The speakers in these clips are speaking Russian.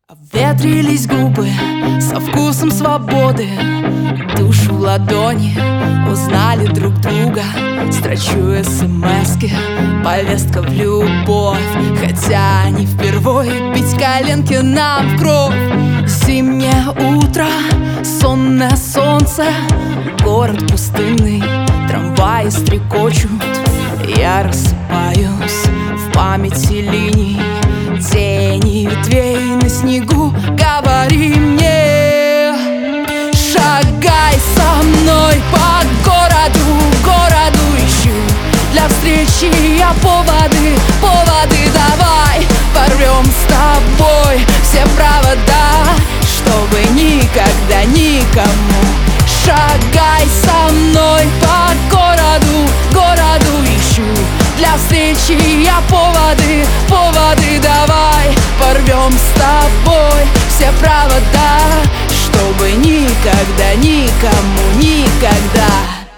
Обветрились губы со вкусом свободы, душу в ладони, узнали друг друга. Строчу смски, повестка в любовь, хотя не впервой бить коленки нам в кровь. Зимнее утро, сонное солнце, город пустынный, трамваи стрекочут. Я рассыпаюсь в памяти линий, тени ветвей на снегу. Говори мне, шагай со мной по городу, городу ищу для встречи я поводы, поводы. Давай порвем с тобой все провода, чтобы никогда никому. Шагай со мной по городу, городу ищу для встречи я поводы, поводы. Давай порвем с тобой все провода, чтобы никогда никому никогда.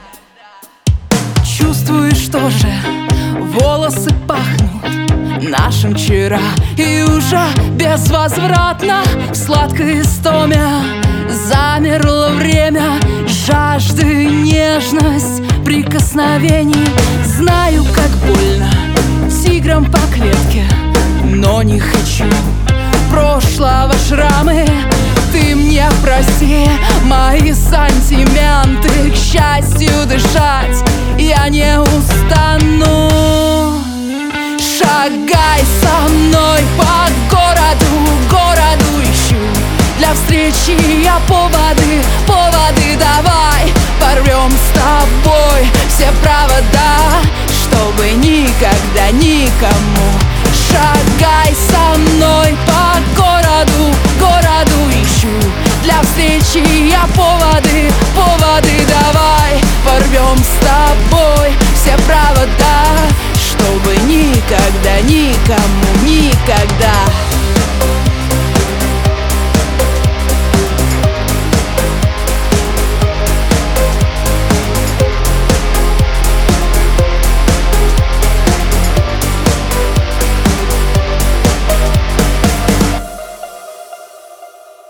Чувствуешь тоже, волосы пахнут нашим вчера, и уже безвозвратно в сладкой истоме замерло время жажды, нежность, прикосновений. Знаю, как больно тиграм по клетке, но не хочу прошлого шрамы. Ты мне прости мои сантименты, к счастью дышать я не устану. Шагай со мной по городу, городу ищу для встречи я поводы, поводы. Давай порвем с тобой все провода, чтобы никогда никому. Шагай со мной по городу, городу ищу для встречи я поводы, поводы. Давай порвем с тобой все провода, чтобы никогда никому никогда.